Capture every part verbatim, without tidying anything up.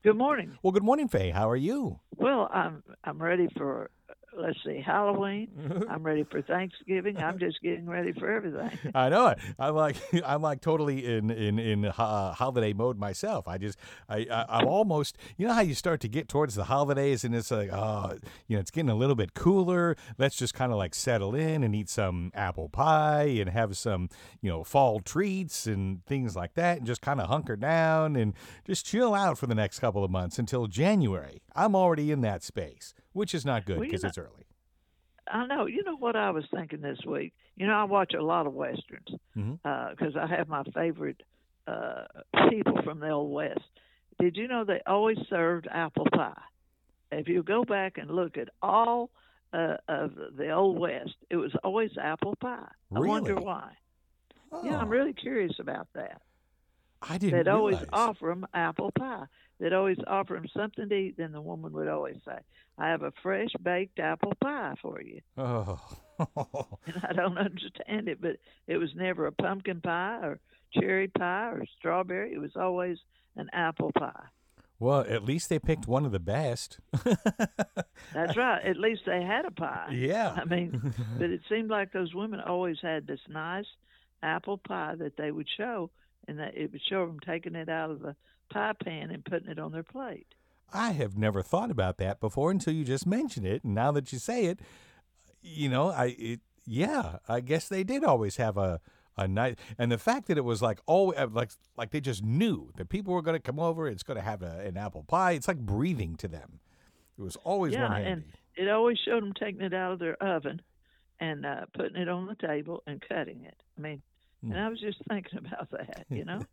Good morning. Well, good morning, Faye. How are you? Well, I'm I'm ready for let's see, Halloween. I'm ready for Thanksgiving. I'm just getting ready for everything. I know it. I'm like I'm like totally in in in uh, holiday mode myself. I just I, I I'm almost you know how you start to get towards the holidays and it's like oh you know it's getting a little bit cooler. Let's just kind of like settle in and eat some apple pie and have some you know fall treats and things like that and just kind of hunker down and just chill out for the next couple of months until January. I'm already in that space, which is not good Well, you because know, it's early. I know. You know what I was thinking this week? You know, I watch a lot of westerns Hmm. because I have my favorite uh, people from the old west. Did you know they always served apple pie? If you go back and look at all uh, of the old west, it was always apple pie. I wonder Really? why. Yeah, I'm Oh, really curious about that. I didn't They'd always realize. offer them apple pie. They'd always offer them something to eat. Then the woman would always say, "I have a fresh baked apple pie for you." Oh. And I don't understand it, but it was never a pumpkin pie or cherry pie or strawberry. It was always an apple pie. Well, at least they picked one of the best. That's right. At least they had a pie. Yeah. I mean, but it seemed like those women always had this nice apple pie that they would show, and that it would show them taking it out of the pie pan and putting it on their plate. I have never thought about that before until you just mentioned it. And now that you say it, you know, I it, yeah, I guess they did always have a a nice and the fact that it was like oh like like they just knew that people were going to come over, it's going to have a, an apple pie. It's like breathing to them. It was always one Yeah, and handy. it always showed them taking it out of their oven and uh, putting it on the table and cutting it. I mean, and I was just thinking about that, you know.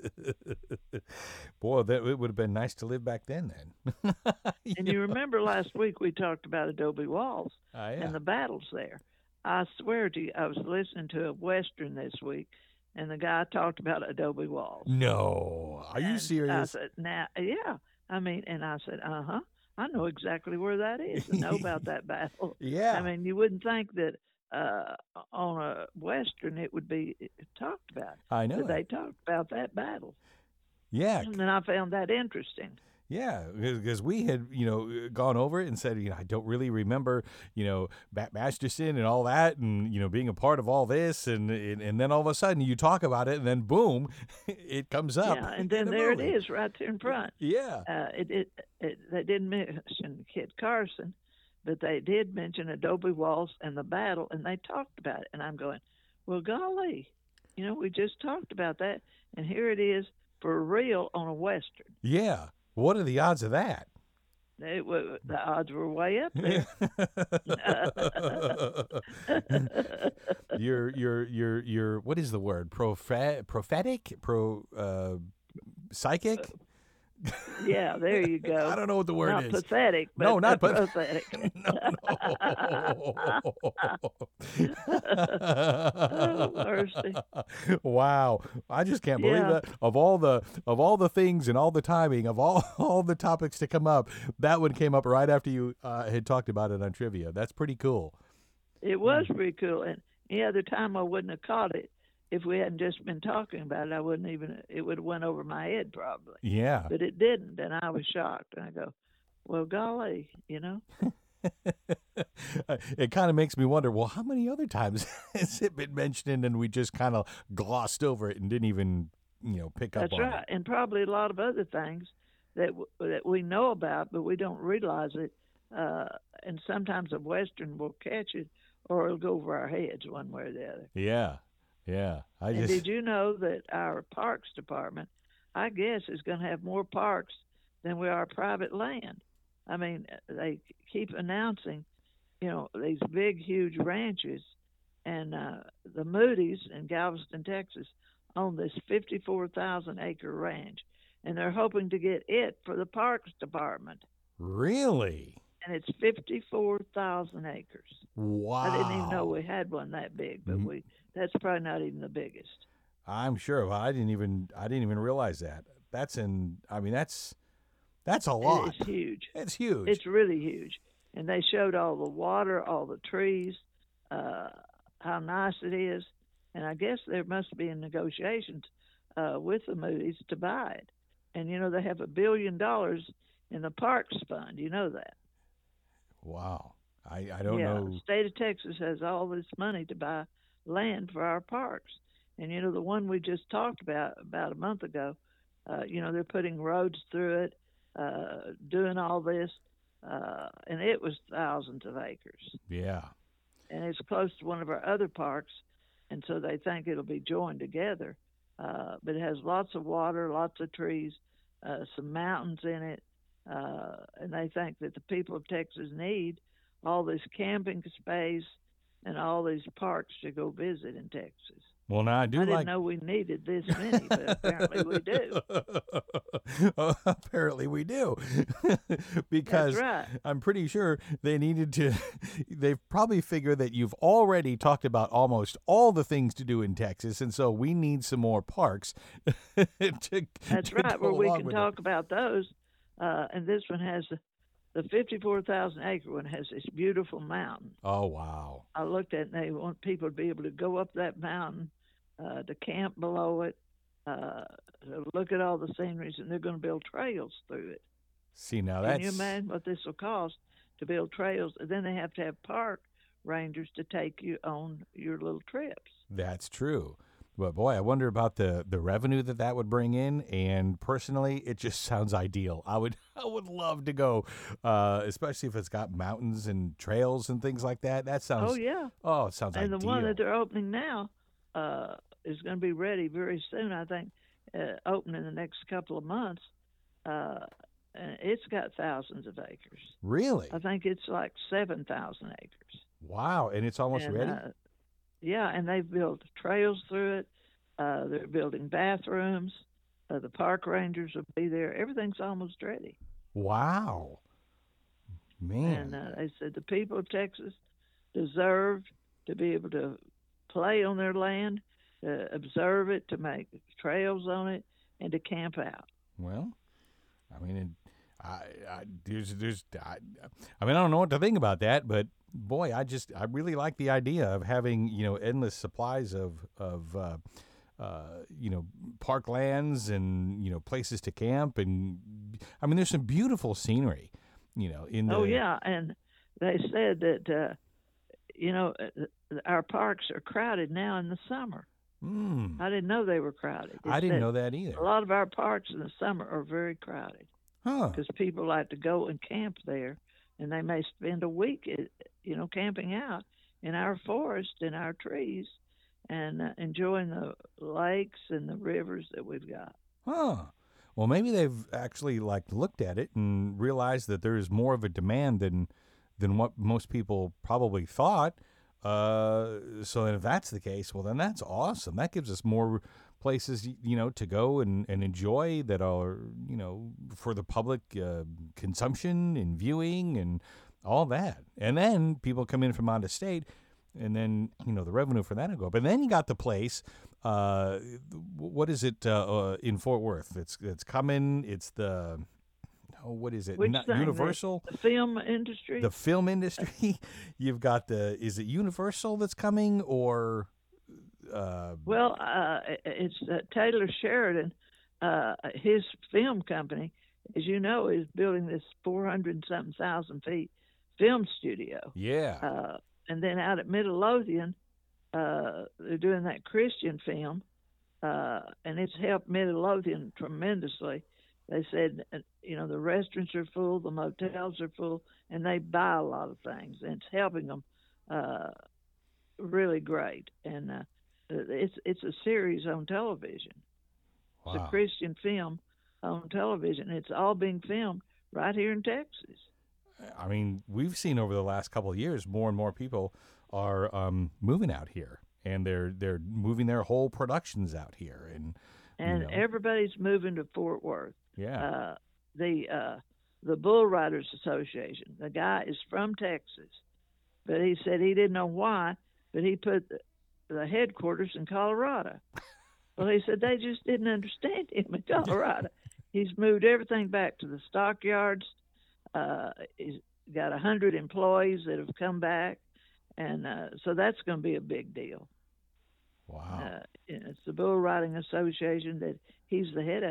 Boy, that it would have been nice to live back then then. And You you know? remember last week we talked about Adobe Walls Oh and yeah. the battles there. I swear to you, I was listening to a western this week, and the guy talked about Adobe Walls. No. Are you And I serious? said, "Now, yeah." I mean, and I said, "Uh huh." I know exactly where that is and know about that battle. I Yeah, mean, you wouldn't think that uh, on a western it would be talked about, I know but it. they talked about that battle, Yeah, and then I found that interesting. yeah, because we had, you know, uh, gone over it and said, you know, I don't really remember, you know, Bat Masterson and all that, and you know, being a part of all this, and and, and then all of a sudden you talk about it, and then boom, it comes up Yeah, and in then a there it movie. is, right there in front. Yeah, Uh, it, it, it they didn't mention Kit Carson, but they did mention Adobe Walls and the battle, and they talked about it. And I'm going, well, golly, you know, we just talked about that, and here it is for real on a western. yeah. What are the odds of that? It, wa- the odds were way up there. you're you're you're you're what is the word? Prophet, prophetic, pro uh, psychic. Yeah, there you I go. don't know what the word Not is. pathetic, but No, uh, not but pathetic. no, Oh, no. mercy. Wow. I just can't believe Yeah, that of all the of all the things and all the timing of all all the topics to come up, that one came up right after you uh, had talked about it on trivia. That's pretty cool. it was pretty cool. And any other time I wouldn't have caught it if we hadn't just been talking about it. I wouldn't even. It would have went over my head probably, Yeah. but it didn't, and I was shocked. And I go, well, golly, you know. It kind of makes me wonder, well, how many other times has it been mentioned and we just kind of glossed over it and didn't even, you know, pick up That's on it? right, and probably a lot of other things that w- that we know about, but we don't realize it. Uh, and sometimes a western will catch it, or it'll go over our heads one way or the other. Yeah. Yeah. I And just did you know that our parks department, I guess, is going to have more parks than we are private land? I mean, they keep announcing, you know, these big, huge ranches, and uh, the Moody's in Galveston, Texas, own this fifty-four thousand acre ranch, and they're hoping to get it for the parks department, really. and it's fifty-four thousand acres. I didn't even know Wow. we had one that big, but M- we that's probably not even the biggest. I'm sure. Well, I didn't even I didn't even realize that. That's in I mean that's that's a It lot. is huge. It's huge. It's really huge. And they showed all the water, all the trees, uh, how nice it is. And I guess there must be in negotiations uh, with the Moody's to buy it. and you know they have a billion dollars in the Parks Fund. You know that? Wow. I, I don't Yeah, know. state of Texas has all this money to buy land for our parks, and you know the one we just talked about about a month ago. Uh, you know they're putting roads through it, uh, doing all this, uh, and it was thousands of acres, Yeah. and it's close to one of our other parks, and so they think it'll be joined together. Uh, but it has lots of water, lots of trees, uh, some mountains in it, uh, and they think that the people of Texas need all this camping space and all these parks to go visit in Texas. Well, now I do I didn't like. know we needed this many, but apparently we do. Oh, apparently we do. That's Because right. I'm pretty sure they needed to, they've probably figured that you've already talked about almost all the things to do in Texas. And so we need some more parks to, That's to right, go where we along can with talk it. about those. Uh, and this one has the, the fifty-four thousand acre one has this beautiful mountain. Oh, wow. I looked at it, and they want people to be able to go up that mountain, uh, to camp below it, uh, to look at all the sceneries, and they're going to build trails through it. See, now Can you that's, imagine what this will cost to build trails? And then they have to have park rangers to take you on your little trips. that's true. But boy, I wonder about the, the revenue that that would bring in. And personally, it just sounds ideal. I would I would love to go, uh, especially if it's got mountains and trails and things like that. That sounds Oh yeah, oh, it sounds and ideal. the one that they're opening now uh, is going to be ready very soon. I think uh, open in the next couple of months. Uh, and it's got thousands of acres. Really? I think it's like seven thousand acres. Wow! And it's almost And ready. uh, yeah, and they've built trails through it. Uh, they're building bathrooms. Uh, the park rangers will be there. Everything's almost ready. Wow, man. And uh, they said the people of Texas deserve to be able to play on their land, to observe it, to make trails on it, and to camp out. Well, I mean, it, I, I there's there's I, I mean, I don't know what to think about that, but boy, I just I really like the idea of having, you know, endless supplies of of uh, uh, you know, parklands and, you know, places to camp. And I mean, there's some beautiful scenery, you know, in the. Oh yeah, and they said that uh, you know uh, our parks are crowded now in the summer. Mm, I didn't know they were crowded. I It didn't said know that either. a lot of our parks in the summer are very crowded Huh. because people like to go and camp there, and they may spend a week, uh, you know, camping out in our forest, in our trees, and uh, enjoying the lakes and the rivers that we've got. Huh. Well, maybe they've actually like looked at it and realized that there is more of a demand than than what most people probably thought. Uh, so if that's the case, well, then that's awesome. That gives us more places, y- you know, to go and, and enjoy that are, you know, for the public uh, consumption and viewing and all that. And then people come in from out of state, and then, you know, the revenue for that will go up. And then you got the place. Uh, what is it uh, uh, in Fort Worth? It's it's coming. It's the oh, what is it? Which Not thing? Universal. The, the film industry? The film industry. You've got the. Is it Universal that's coming or? Uh, Well, uh, it's uh, Taylor Sheridan. Uh, his film company, as you know, is building this four hundred something thousand feet film studio. yeah. Uh, and then out at Midlothian, uh, they're doing that Christian film, uh, and it's helped Midlothian tremendously. They said, uh, you know, the restaurants are full, the motels are full, and they buy a lot of things, and it's helping them uh, really great. And uh, it's it's a series on television. Wow. It's a Christian film on television. It's all being filmed right here in Texas. I mean, we've seen over the last couple of years, more and more people are um, moving out here, and they're they're moving their whole productions out here, and And you know, everybody's moving to Fort Worth. yeah, Uh, the uh, the Bull Riders Association. The guy is from Texas, but he said he didn't know why, but he put the, the headquarters in Colorado. Well, he said they just didn't understand him in Colorado. He's moved everything back to the stockyards. Uh, he's got a hundred employees that have come back, and uh, so that's going to be a big deal. wow, Uh, it's the Bull Riding Association that he's the head of.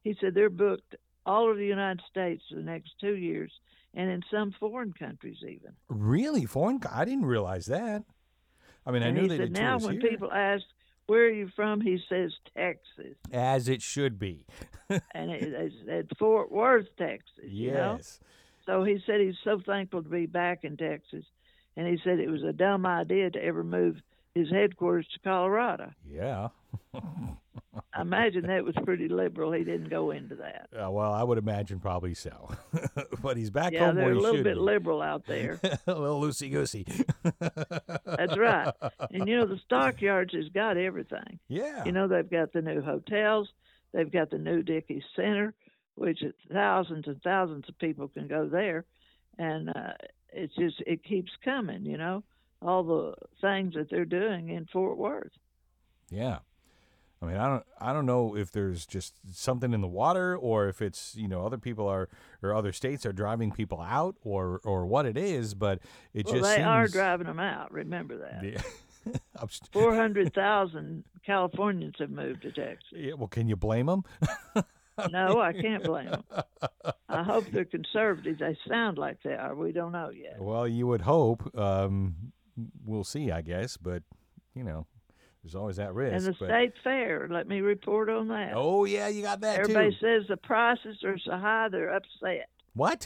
he said they're booked all over the United States for the next two years, and in some foreign countries even. Really, foreign? co- I didn't realize that. I mean, I And knew he they said did now tours when here, people ask, where are you from? He says Texas. as it should be. And it, it's, it's Fort Worth, Texas, you know? Yes. So he said he's so thankful to be back in Texas. And he said it was a dumb idea to ever move his headquarters to Colorado. Yeah. I imagine that was pretty liberal. He didn't go into that. Uh, well, I would imagine probably so. But he's back Yeah, home they're where a he little should bit be. liberal out there. A little loosey goosey. That's right. And you know, the Stockyards has got everything. Yeah. You know, they've got the new hotels, they've got the new Dickey Center, which thousands and thousands of people can go there, and uh, it's just it keeps coming. You know, all the things that they're doing in Fort Worth. Yeah. I mean, I don't, I don't know if there's just something in the water, or if it's, you know, other people are, or other states are driving people out, or, or what it is. But it Well, just they seems, are driving them out. Remember that. Yeah. I'm st- Four hundred thousand Californians have moved to Texas. yeah, well, can you blame them? No, I can't blame them. I hope they're conservative. They sound like they are. We don't know yet. Well, you would hope. Um, we'll see, I guess. But you know, there's always that risk. And the but, state fair, let me report on that. oh yeah, you got that Everybody too. says the prices are so high they're upset. What?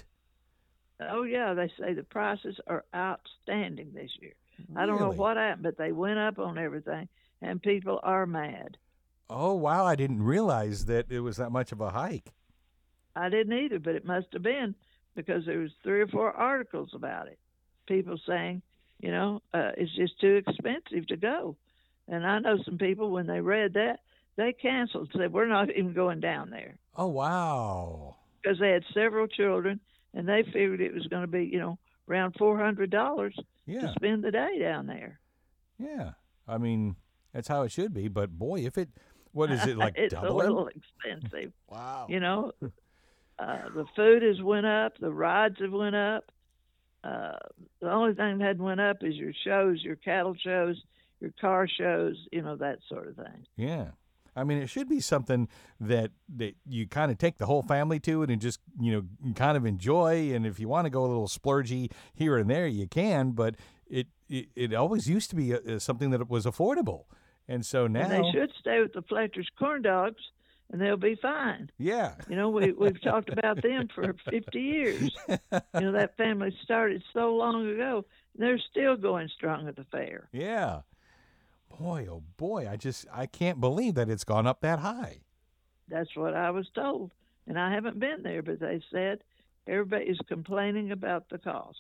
Oh yeah, they say the prices are outstanding this year. I don't know Really? what happened, but they went up on everything, and people are mad. Oh wow, I didn't realize that it was that much of a hike. I didn't either, but it must have been because there was three or four articles about it. People saying, you know, uh, it's just too expensive to go. And I know some people, when they read that, they canceled, said, we're not even going down there. Oh wow. Because they had several children, and they figured it was going to be, you know, around four hundred dollars Yeah. to spend the day down there. Yeah. I mean, that's how it should be. But boy, if it, what is it like it's doubling? a little expensive. Wow. You know, uh, the food has went up, the rides have went up. Uh, the only thing that hadn't went up is your shows, your cattle shows, your car shows, you know, that sort of thing. Yeah. I mean, it should be something that, that you kind of take the whole family to it and just, you know, kind of enjoy. And if you want to go a little splurgy here and there, you can. But it it, it always used to be a, something that was affordable. And so now. And they should stay with the Fletcher's corn dogs, and they'll be fine. Yeah. You know, we, we've talked about them for fifty years. You know, that family started so long ago, and they're still going strong at the fair. Yeah. Boy, oh boy, I just, I can't believe that it's gone up that high. That's what I was told. And I haven't been there, but they said everybody is complaining about the cost,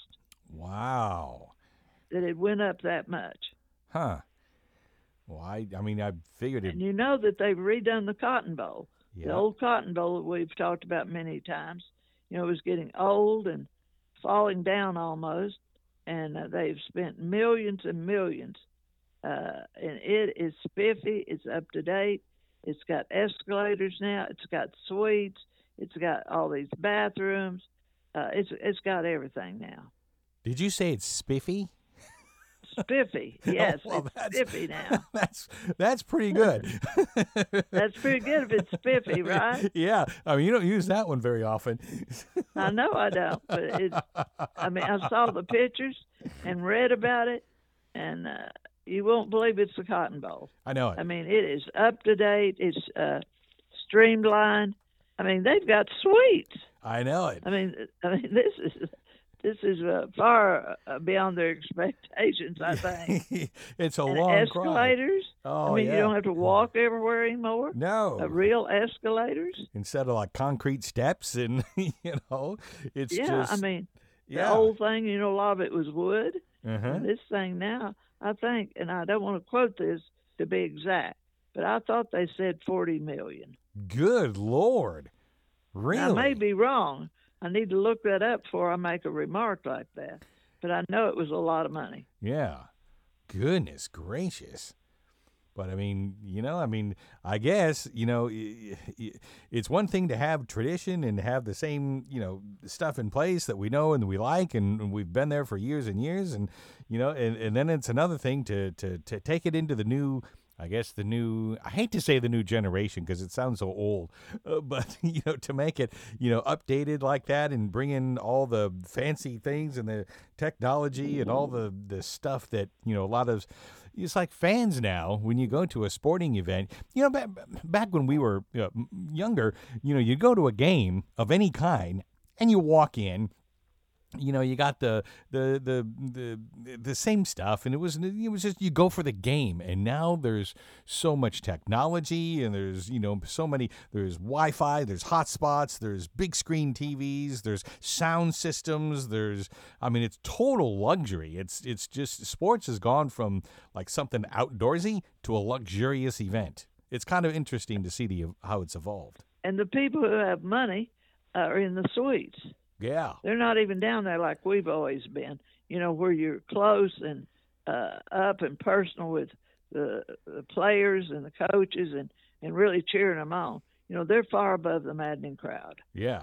Wow. that it went up that much. Huh. Well, I, I mean, I figured it. And you know that they've redone the Cotton Bowl. Yeah. The old Cotton Bowl that we've talked about many times, you know, was getting old and falling down almost. And uh, they've spent millions and millions. Uh, and it is spiffy. It's up to date. It's got escalators now. It's got suites. It's got all these bathrooms. Uh, it's it's got everything now. Did you say it's spiffy? Spiffy, yes, well, it's that's- spiffy now. That's that's pretty good. That's pretty good if it's spiffy, right? Yeah, I mean you don't use that one very often. I know I don't, but it. I mean, I saw the pictures and read about it, and uh, you won't believe it's the Cotton Bowl. I know it. I mean, it is up to date. It's uh, streamlined. I mean, they've got suites. I know it. I mean, I mean, this is this is uh, far uh, beyond their expectations, I think. It's a And long cry. escalators. Oh I mean, yeah. you don't have to walk everywhere anymore. No. Uh, real escalators. Instead of like concrete steps, and you know, it's Yeah, just. I mean, yeah. the old thing, you know, a lot of it was wood. Uh-huh. And this thing now, I think, and I don't want to quote this to be exact, but I thought they said forty million. Good Lord. Really? I may be wrong. I need to look that up before I make a remark like that. But I know it was a lot of money. Yeah. Goodness gracious. But I mean, you know, I mean, I guess, you know, i- i- it's one thing to have tradition and have the same, you know, stuff in place that we know and we like and we've been there for years and years. And, you know, and, and then it's another thing to, to, to take it into the new I guess the new, I hate to say the new generation because it sounds so old, uh, but, you know, to make it, you know, updated like that and bring in all the fancy things and the technology and all the, the stuff that, you know, a lot of, it's like fans now, when you go to a sporting event, you know, back, back when we were uh, younger, you know, you go to a game of any kind and you walk in. You know, you got the, the the the the same stuff, and it was it was just you go for the game. And now there's so much technology, and there's you know so many. There's Wi-Fi, there's hotspots, there's big screen T Vs, there's sound systems. There's I mean, it's total luxury. It's it's just sports has gone from like something outdoorsy to a luxurious event. It's kind of interesting to see the how it's evolved. And the people who have money are in the suites. Yeah. They're not even down there like we've always been, you know, where you're close and uh, up and personal with the, the players and the coaches and, and really cheering them on. You know, they're far above the maddening crowd. Yeah.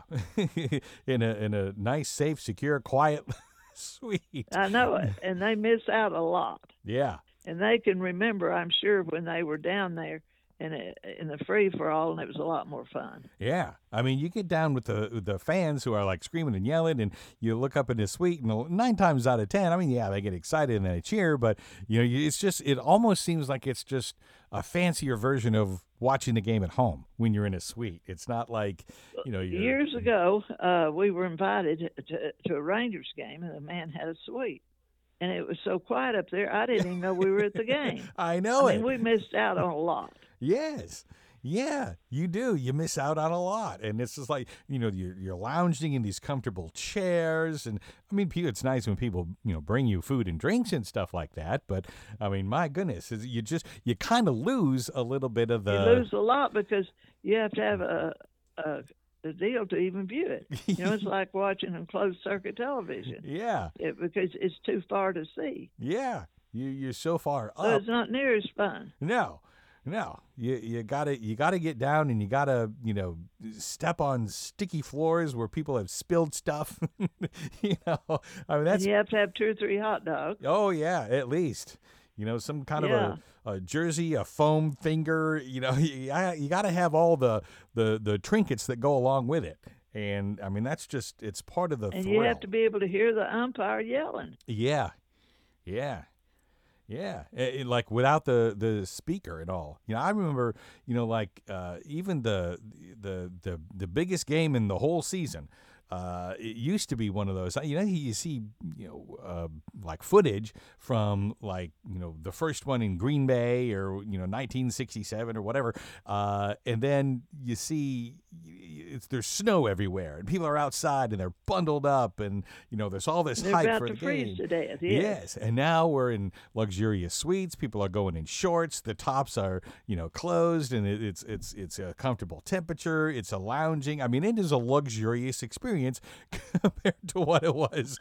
in a in a nice, safe, secure, quiet suite. I know it. And they miss out a lot. Yeah. And they can remember, I'm sure, when they were down there in a, in the free for all, and it was a lot more fun. Yeah, I mean, you get down with the the fans who are like screaming and yelling, and you look up in the suite, and nine times out of ten, I mean, yeah, they get excited and they cheer, but you know, it's just it almost seems like it's just a fancier version of watching the game at home when you're in a suite. It's not like you know. You're, Years ago, uh, we were invited to, to a Rangers game, and the man had a suite. And it was so quiet up there, I didn't even know we were at the game. I know I it. mean, we missed out on a lot. Yes. Yeah, you do. You miss out on a lot. And it's just like, you know, you're, you're lounging in these comfortable chairs. And I mean, it's nice when people, you know, bring you food and drinks and stuff like that. But I mean, my goodness, you just, you kind of lose a little bit of the. You lose a lot because you have to have a, a, a deal to even view it. You know, it's like watching on closed circuit television. Yeah. It, because it's too far to see. Yeah. You, you're so far up. So it's not near as fun. No. No, you you gotta you gotta get down and you gotta you know step on sticky floors where people have spilled stuff. you know, I mean that's. And you have to have two or three hot dogs. Oh yeah, at least you know some kind yeah. of a, a jersey, a foam finger. You know, you, you gotta have all the, the the trinkets that go along with it. And I mean that's just it's part of the. And thrill. you have to be able to hear the umpire yelling. Yeah, yeah. Yeah, it, it, like without the, the speaker at all. You know, I remember, you know, like uh, even the, the the the biggest game in the whole season. Uh, it used to be one of those. You know, you see, you know, uh, like footage from like you know the first one in Green Bay or you know nineteen sixty-seven or whatever, uh, and then you see it's there's snow everywhere and people are outside and they're bundled up and you know there's all this They're hype about for to the freeze game. to death. Yes. yes, and now we're in luxurious suites. People are going in shorts. The tops are you know closed and it, it's it's it's a comfortable temperature. It's a lounging. I mean, it is a luxurious experience compared to what it was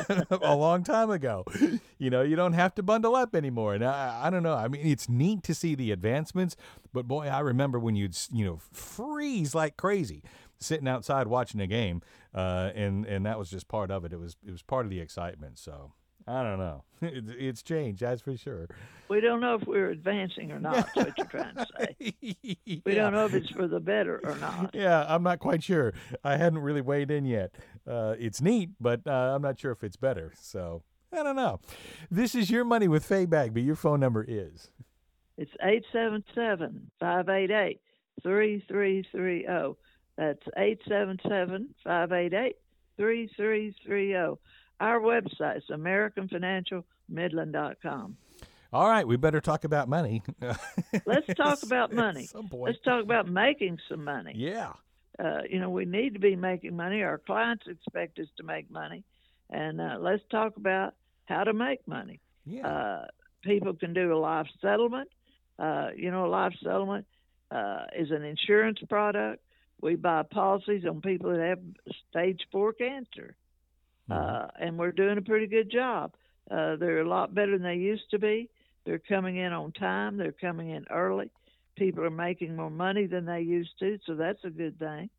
a long time ago. You know, you don't have to bundle up anymore. And I, I don't know. I mean, it's neat to see the advancements, but boy, I remember when you'd, you know, freeze like crazy sitting outside watching a game. Uh, and, and that was just part of it. It was, it was part of the excitement. So I don't know. It, it's changed. That's for sure. We don't know if we're advancing or not. That's what you're trying to say. yeah. We don't know if it's for the better or not. Yeah, I'm not quite sure. I hadn't really weighed in yet. Uh, it's neat, but uh, I'm not sure if it's better. So I don't know. This is Your Money with Faye Bagby. Your phone number is? It's eight seven seven, five eight eight, three three three zero. That's eight seven seven, five eight eight, three three three zero. Our website is american financial midland dot com. All right, we better talk about money. Let's talk about money. At some point. Let's talk about making some money. Yeah. Uh, you know, we need to be making money. Our clients expect us to make money. And uh, let's talk about how to make money. Yeah. Uh, people can do a life settlement. Uh, you know, a life settlement uh, is an insurance product. We buy policies on people that have stage four cancer. Uh, and we're doing a pretty good job. Uh, they're a lot better than they used to be. They're coming in on time. They're coming in early. People are making more money than they used to, so that's a good thing.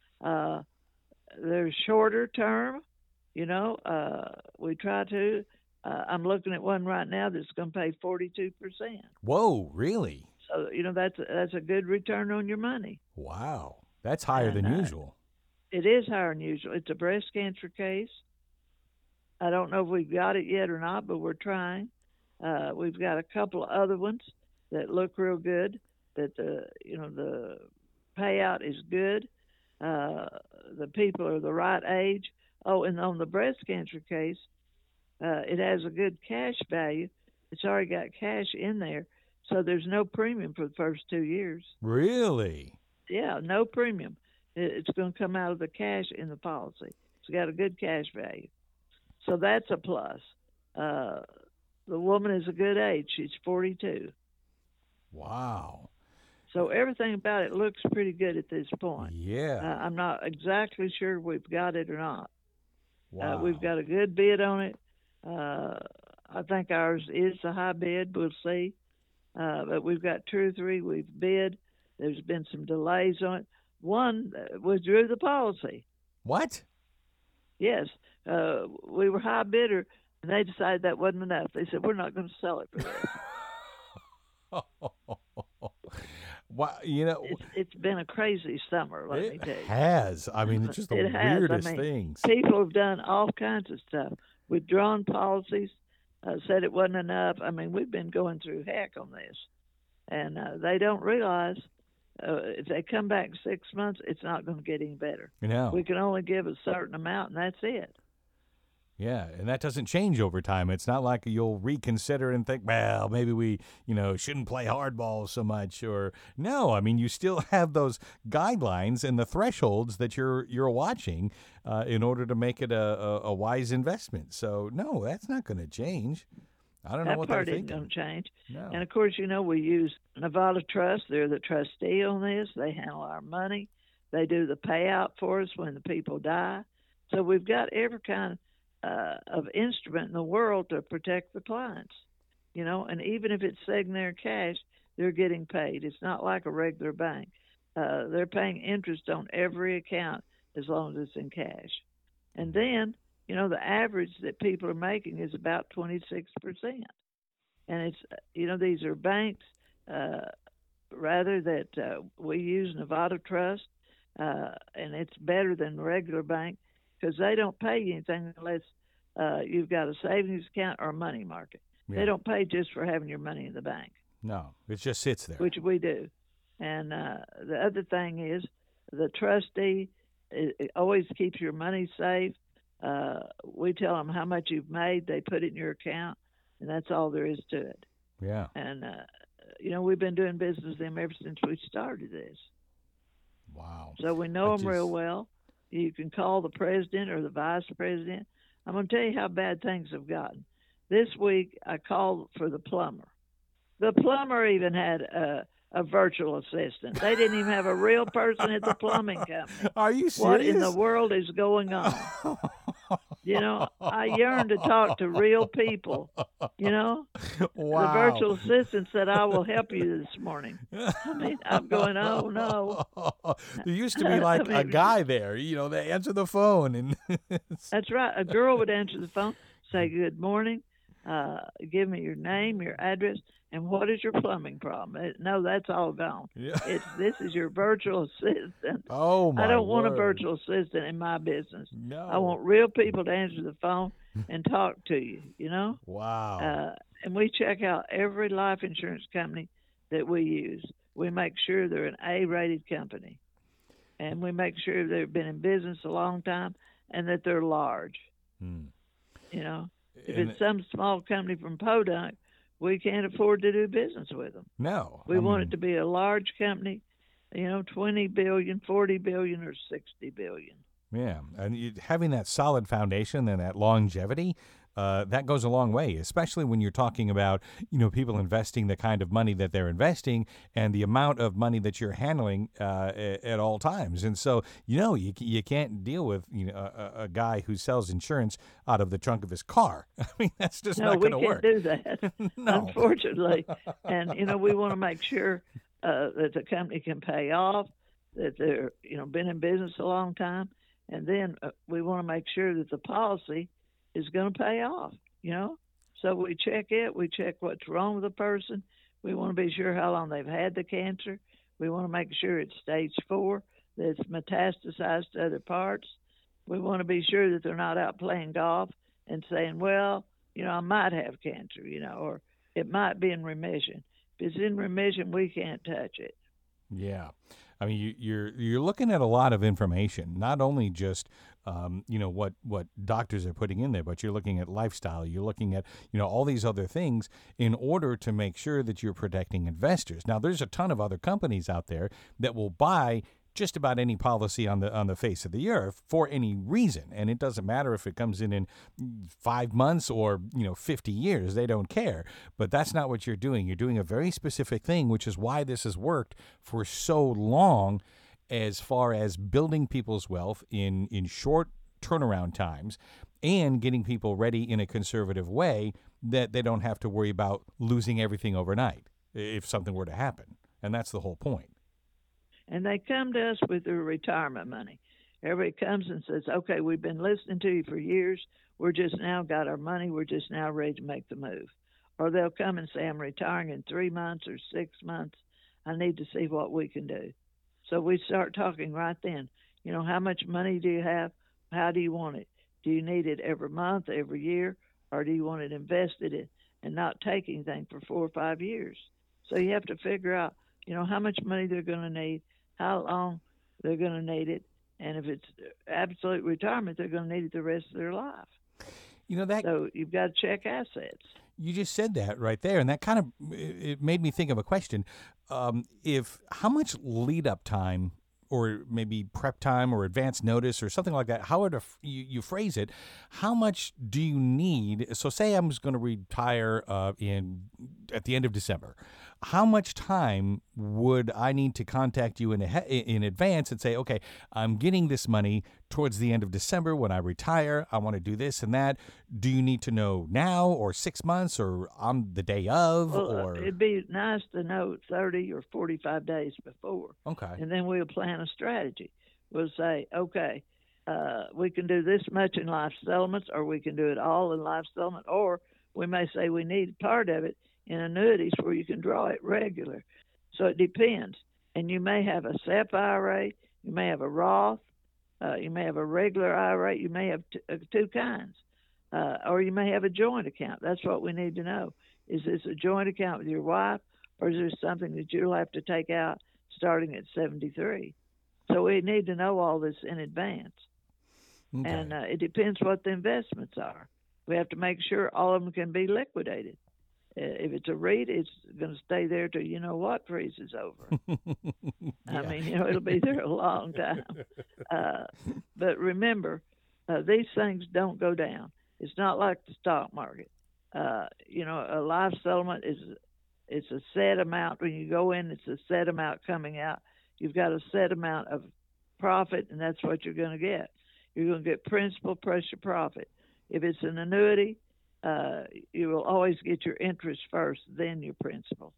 Uh, they're shorter term. You know, uh, we try to Uh, I'm looking at one right now that's going to pay forty-two percent. Whoa, really? So you know that's a, that's a good return on your money. Wow, that's higher And than uh, usual. it is higher than usual. It's a breast cancer case. I don't know if we've got it yet or not, but we're trying. Uh, we've got a couple of other ones that look real good. That the you know the payout is good. Uh, the people are the right age. Oh, and on the breast cancer case, uh, it has a good cash value. It's already got cash in there, so there's no premium for the first two years. Really? Yeah, no premium. It, it's going to come out of the cash in the policy. It's got a good cash value. So that's a plus. Uh, the woman is a good age. She's forty-two. Wow. So everything about it looks pretty good at this point. Yeah. Uh, I'm not exactly sure we've got it or not. Wow. Uh, we've got a good bid on it. Uh, I think ours is a high bid. We'll see. Uh, but we've got two or three we've bid. There's been some delays on it. One uh, withdrew the policy. What? Yes. Uh, we were high bidder, and they decided that wasn't enough. They said, we're not going to sell it for this. Wow, you know, it's, it's been a crazy summer, let it me tell you. has. I mean, it's just the It has. weirdest I mean, things. People have done all kinds of stuff. Withdrawn policies, uh, said it wasn't enough. I mean, we've been going through heck on this. And uh, they don't realize uh, if they come back in six months, it's not going to get any better. You know. We can only give a certain amount, and that's it. Yeah, and that doesn't change over time. It's not like you'll reconsider and think, well, maybe we, you know, shouldn't play hardball so much. Or no, I mean, you still have those guidelines and the thresholds that you're you're watching uh, in order to make it a, a, a wise investment. So no, that's not going to change. I don't know that what part they're isn't thinking. going to change. No. And of course, you know, we use Nevada Trust. They're the trustee on this. They handle our money. They do the payout for us when the people die. So we've got every kind of Uh, of instrument in the world to protect the clients, you know, and even if it's sitting there in cash, they're getting paid. It's not like a regular bank. Uh, they're paying interest on every account as long as it's in cash. And then, you know, the average that people are making is about twenty-six percent. And it's, you know, these are banks, uh, rather that uh, we use Nevada Trust, uh, and it's better than regular bank, because they don't pay you anything unless uh, you've got a savings account or a money market. Yeah. They don't pay just for having your money in the bank. No, it just sits there. Which we do. And uh, the other thing is the trustee it, it always keeps your money safe. Uh, we tell them how much you've made. They put it in your account, and that's all there is to it. Yeah. And, uh, you know, we've been doing business with them ever since we started this. Wow. So we know I them real just- well. You can call the president or the vice president. I'm going to tell you how bad things have gotten. This week, I called for the plumber. The plumber even had a, a virtual assistant. They didn't even have a real person at the plumbing company. Are you serious? What in the world is going on? You know, I yearn to talk to real people. You know, Wow. the virtual assistant said, "I will help you this morning." I mean, I'm going, "Oh no." There used to be like I a mean- guy there. You know, they answer the phone and. That's right. A girl would answer the phone, say, "Good morning. Uh, give me your name, your address, and what is your plumbing problem?" It- no, that's all gone. Yeah. It's this is your virtual assistant. Oh my I don't want a word. virtual assistant in my business. No. I want real people to answer the phone and talk to you. You know. Wow. Uh, and we check out every life insurance company that we use. We make sure they're an A-rated company, and we make sure they've been in business a long time and that they're large. Hmm. You know, if And- it's some small company from Podunk, we can't afford to do business with them. No. We I want mean, it to be a large company, you know, twenty billion, forty billion, or sixty billion. Yeah, and you, having that solid foundation and that longevity, uh, that goes a long way, especially when you're talking about, you know, people investing the kind of money that they're investing and the amount of money that you're handling uh, at, at all times. And so, you know, you you can't deal with, you know, a, a guy who sells insurance out of the trunk of his car. I mean, that's just No, not we going to can't work. do that, No. unfortunately. And, you know, we want to make sure uh, that the company can pay off, that they're, you know, been in business a long time. And then uh, we want to make sure that the policy is going to pay off, you know? So we check it. We check what's wrong with the person. We want to be sure how long they've had the cancer. We want to make sure it's stage four, that it's metastasized to other parts. We want to be sure that they're not out playing golf and saying, well, you know, I might have cancer, you know, or it might be in remission. If it's in remission, we can't touch it. Yeah. I mean, you, you're you're looking at a lot of information, not only just um, you know what what doctors are putting in there, but you're looking at lifestyle. You're looking at you know all these other things in order to make sure that you're protecting investors. Now, there's a ton of other companies out there that will buy just about any policy on the on the face of the earth for any reason, and it doesn't matter if it comes in in five months or you know fifty years. They don't care. But that's not what you're doing. You're doing a very specific thing, which is why this has worked for so long, as far as building people's wealth in in short turnaround times and getting people ready in a conservative way that they don't have to worry about losing everything overnight if something were to happen. And that's the whole point. And they come to us with their retirement money. Everybody comes and says, okay, we've been listening to you for years. We're just now got our money. We're just now ready to make the move. Or they'll come and say, I'm retiring in three months or six months. I need to see what we can do. So we start talking right then. You know, how much money do you have? How do you want it? Do you need it every month, every year? Or do you want it invested in and not take anything for four or five years? So you have to figure out, you know, how much money they're going to need, how long they're going to need it, and if it's absolute retirement, they're going to need it the rest of their life. You know that. So you've got to check assets. You just said that right there, and that kind of it made me think of a question. Um, if how much lead up time, or maybe prep time, or advance notice, or something like that, however you, you phrase it, how much do you need? So, say I'm just going to retire uh, in at the end of December. How much time would I need to contact you in a, in advance and say, okay, I'm getting this money towards the end of December when I retire. I want to do this and that. Do you need to know now, or six months, or on the day of? Well, or uh, it'd be nice to know thirty or forty-five days before. Okay. And then we'll plan a strategy. We'll say, okay, uh, we can do this much in life settlements, or we can do it all in life settlement, or we may say we need part of it in annuities where you can draw it regular. So it depends. And you may have a S E P I R A, you may have a Roth, uh, you may have a regular I R A, you may have t- uh, two kinds, uh, or you may have a joint account. That's what we need to know. Is this a joint account with your wife, or is there something that you'll have to take out starting at seventy-three? So we need to know all this in advance. Okay. And uh, it depends what the investments are. We have to make sure all of them can be liquidated. If it's a REIT, it's going to stay there till you know what freezes over. Yeah. I mean, you know, it'll be there a long time. Uh, but remember, uh, these things don't go down. It's not like the stock market. Uh, you know, a life settlement is it's a set amount. When you go in, it's a set amount coming out. You've got a set amount of profit, and that's what you're going to get. You're going to get principal plus your profit. If it's an annuity, uh, you will always get your interest first, then your principal.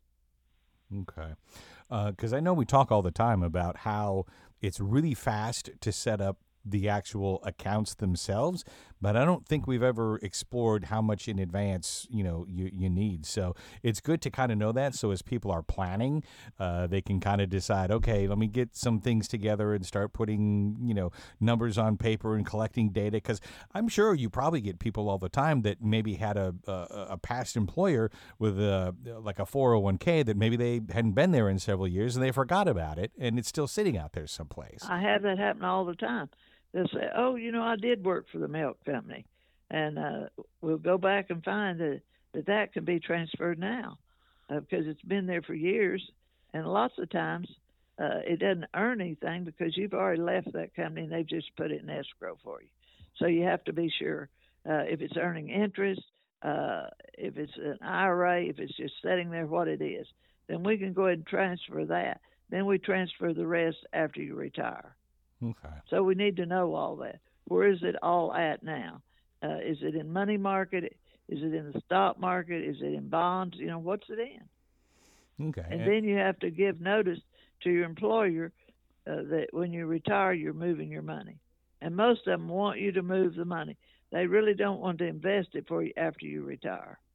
Okay. Because uh, I know we talk all the time about how it's really fast to set up the actual accounts themselves, but I don't think we've ever explored how much in advance, you know, you, you need. So it's good to kind of know that. So as people are planning, uh, they can kind of decide, okay, let me get some things together and start putting, you know, numbers on paper and collecting data. Because I'm sure you probably get people all the time that maybe had a a, a past employer with a, like a four oh one k that maybe they hadn't been there in several years and they forgot about it, and it's still sitting out there someplace. I have that happen all the time. They'll say, oh, you know, I did work for the milk company. And uh, we'll go back and find that that, that can be transferred now uh, because it's been there for years. And lots of times uh, it doesn't earn anything because you've already left that company and they've just put it in escrow for you. So you have to be sure uh, if it's earning interest, uh, if it's an I R A, if it's just sitting there, what it is. Then we can go ahead and transfer that. Then we transfer the rest after you retire. Okay. So we need to know all that. Where is it all at now? Uh, is it in money market? Is it in the stock market? Is it in bonds? You know, what's it in? Okay. And then you have to give notice to your employer uh, that when you retire, you're moving your money. And most of them want you to move the money. They really don't want to invest it for you after you retire.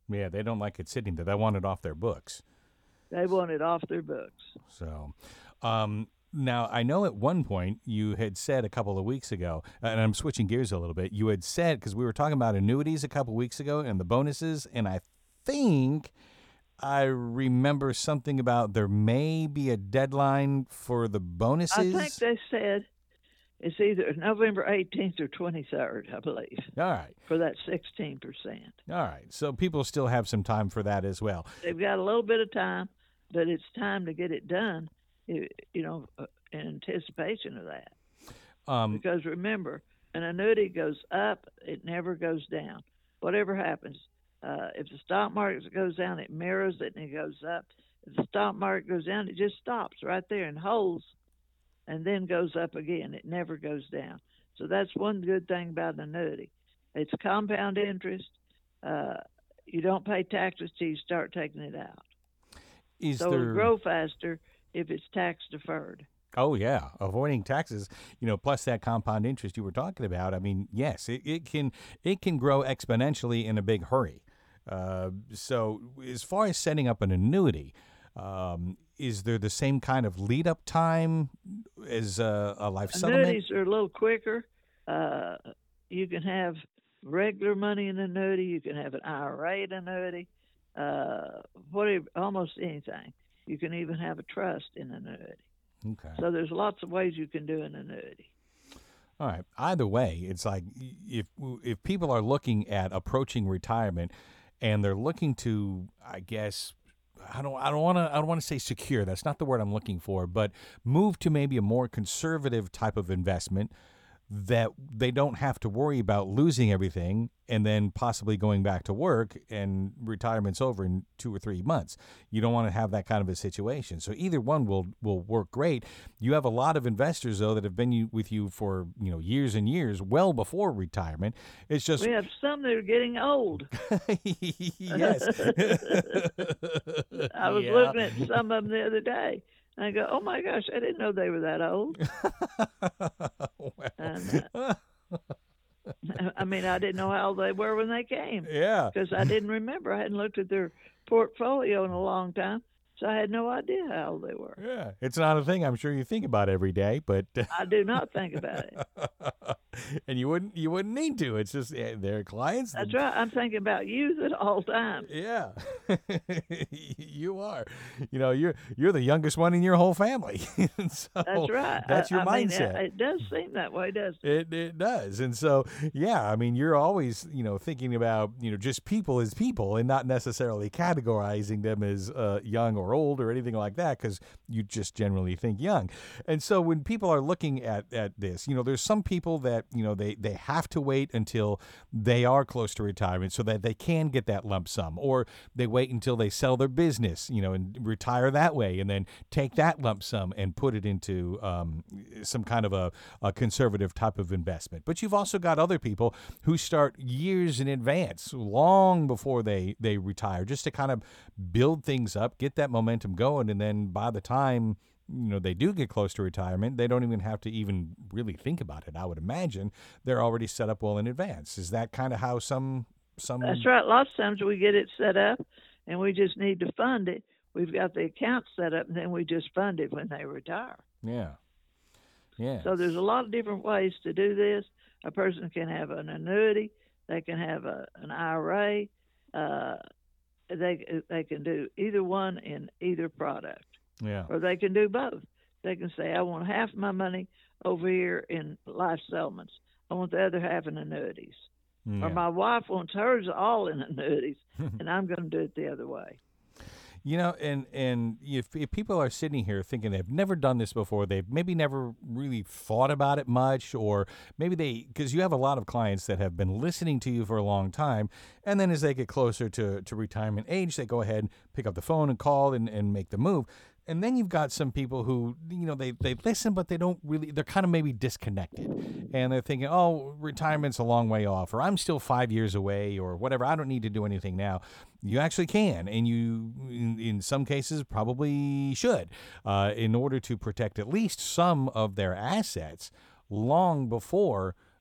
Yeah, they don't like it sitting there. They want it off their books. They want it off their books. So, um, now I know at one point you had said a couple of weeks ago, and I'm switching gears a little bit. You had said, because we were talking about annuities a couple of weeks ago and the bonuses, and I think I remember something about there may be a deadline for the bonuses. I think they said it's either November eighteenth or twenty-third, I believe. All right. For that sixteen percent. All right. So people still have some time for that as well. They've got a little bit of time, but it's time to get it done, you know, in anticipation of that. Um, because remember, an annuity goes up, it never goes down. Whatever happens, uh, if the stock market goes down, it mirrors it and it goes up. If the stock market goes down, it just stops right there and holds and then goes up again. It never goes down. So that's one good thing about an annuity. It's compound interest. Uh, you don't pay taxes till you start taking it out. Is so there... it'll grow faster if it's tax deferred. Oh, yeah. Avoiding taxes, you know, plus that compound interest you were talking about. I mean, yes, it, it can it can grow exponentially in a big hurry. Uh, so as far as setting up an annuity, um, is there the same kind of lead up time as a, a life settlement? Annuities are a little quicker. Uh, you can have regular money in an annuity. You can have an I R A in an annuity. Uh, whatever, almost anything. You can even have a trust in an annuity. Okay. So there's lots of ways you can do an annuity. All right. Either way, it's like if if people are looking at approaching retirement and they're looking to, I guess, I don't I don't want to I don't want to say secure. That's not the word I'm looking for, but move to maybe a more conservative type of investment that they don't have to worry about losing everything and then possibly going back to work and retirement's over in two or three months. You don't want to have that kind of a situation. So either one will will work great. You have a lot of investors, though, that have been with you for, you know, years and years, well before retirement. It's just... We have some that are getting old. Yes. I was yeah. looking at some of them the other day. I go, oh my gosh, I didn't know they were that old. well. And, uh, I mean, I didn't know how old they were when they came. Yeah. Because I didn't remember. I hadn't looked at their portfolio in a long time. So I had no idea how old they were. Yeah. It's not a thing I'm sure you think about every day, but I do not think about it. And you wouldn't you wouldn't need to. It's just yeah, they're clients. That's right. I'm thinking about youth at all times. Yeah. You are. You know, you're you're the youngest one in your whole family. So that's right. That's your I, I mindset. Mean, it, it does seem that way, doesn't it? It it does. And so, yeah, I mean, you're always, you know, thinking about, you know, just people as people and not necessarily categorizing them as uh, young or old or anything like that, because you just generally think young. And so when people are looking at, at this, you know, there's some people that, you know, they, they have to wait until they are close to retirement so that they can get that lump sum, or they wait until they sell their business, you know, and retire that way and then take that lump sum and put it into um, some kind of a, a conservative type of investment. But you've also got other people who start years in advance, long before they, they retire, just to kind of build things up, get that momentum going, and then by the time you know they do get close to retirement, they don't even have to even really think about it. I would imagine they're already set up well in advance. Is that kind of how some some? That's right. Lots of times we get it set up, and we just need to fund it. We've got the account set up, and then we just fund it when they retire. Yeah, yeah. So there's a lot of different ways to do this. A person can have an annuity. They can have a, an I R A. Uh, they they can do either one in either product. Yeah. Or they can do both. They can say, I want half my money over here in life settlements. I want the other half in annuities. Yeah. Or my wife wants hers all in annuities, and I'm going to do it the other way. You know, and, and if, if people are sitting here thinking they've never done this before, they've maybe never really thought about it much, or maybe they, because you have a lot of clients that have been listening to you for a long time, and then as they get closer to, to retirement age, they go ahead and pick up the phone and call and, and make the move. And then you've got some people who, you know, they, they listen, but they don't really, they're kind of maybe disconnected. And they're thinking, oh, retirement's a long way off, or I'm still five years away, or whatever. I don't need to do anything now. You actually can, and you, in, in some cases, probably should, uh, in order to protect at least some of their assets long before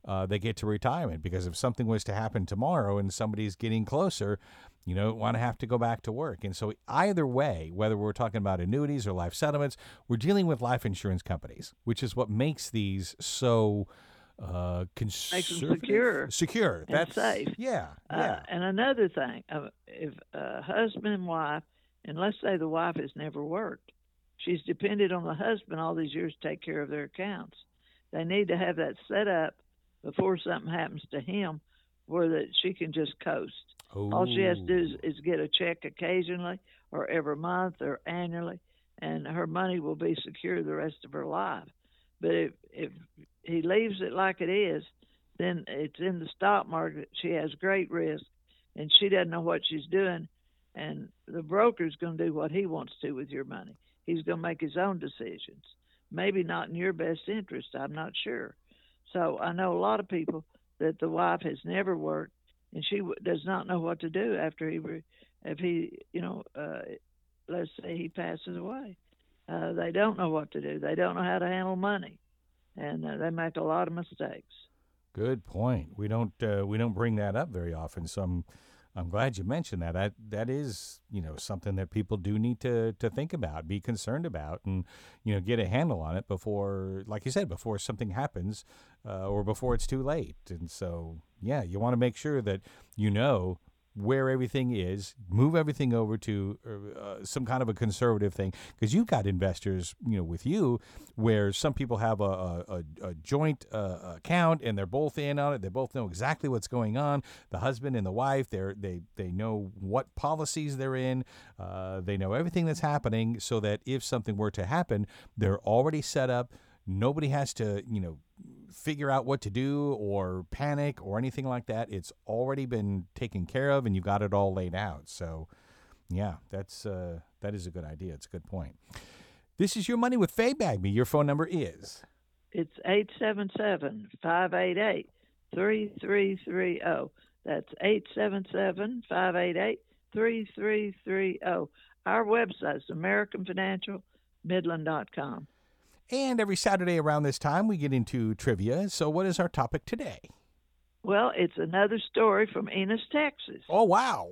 uh, they get to retirement. Because if something was to happen tomorrow and somebody's getting closer, you don't want to have to go back to work. And so either way, whether we're talking about annuities or life settlements, we're dealing with life insurance companies, which is what makes these so uh, conservative. Secure. Secure. And That's safe. Yeah. Uh, Yeah. and another thing, uh, if a husband and wife, and let's say the wife has never worked, she's depended on the husband all these years to take care of their accounts. They need to have that set up before something happens to him where that she can just coast. Ooh. All she has to do is, is get a check occasionally or every month or annually, and her money will be secure the rest of her life. But if, if he leaves it like it is, then it's in the stock market. She has great risk, and she doesn't know what she's doing, and the broker's going to do what he wants to with your money. He's going to make his own decisions, maybe not in your best interest. I'm not sure. So I know a lot of people that the wife has never worked, and she w- does not know what to do after he, re- if he, you know, uh, let's say he passes away. Uh, they don't know what to do. They don't know how to handle money, and uh, they make a lot of mistakes. Good point. We don't uh, we don't bring that up very often, so I'm I'm glad you mentioned that. That that is, you know, something that people do need to to think about, be concerned about, and, you know, get a handle on it before, like you said, before something happens, uh, or before it's too late. And so, yeah, you want to make sure that you know where everything is, move everything over to uh, some kind of a conservative thing, because you've got investors, you know, with you, where some people have a, a, a joint uh, account and they're both in on it. They both know exactly what's going on. The husband and the wife, they're, they they know what policies they're in. Uh, they know everything that's happening, so that if something were to happen, they're already set up. Nobody has to, you know, figure out what to do or panic or anything like that. It's already been taken care of, and you got it all laid out. So, yeah, that's uh, that is a good idea. It's a good point. This is Your Money with Faye Bagby. Your phone number is? It's eight seven seven, five eight eight, three three three zero. That's eight seven seven, five eight eight, three three three zero. Our website is american financial midland dot com. And every Saturday around this time, we get into trivia. So what is our topic today? Well, it's another story from Enos, Texas. Oh, wow.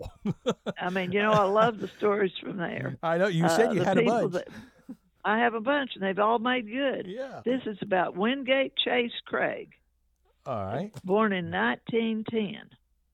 I mean, you know, I love the stories from there. I know. You said Uh, you the had a people bunch. that- I have a bunch, and they've all made good. Yeah. This is about Wingate Chase Craig, All right. born in nineteen ten,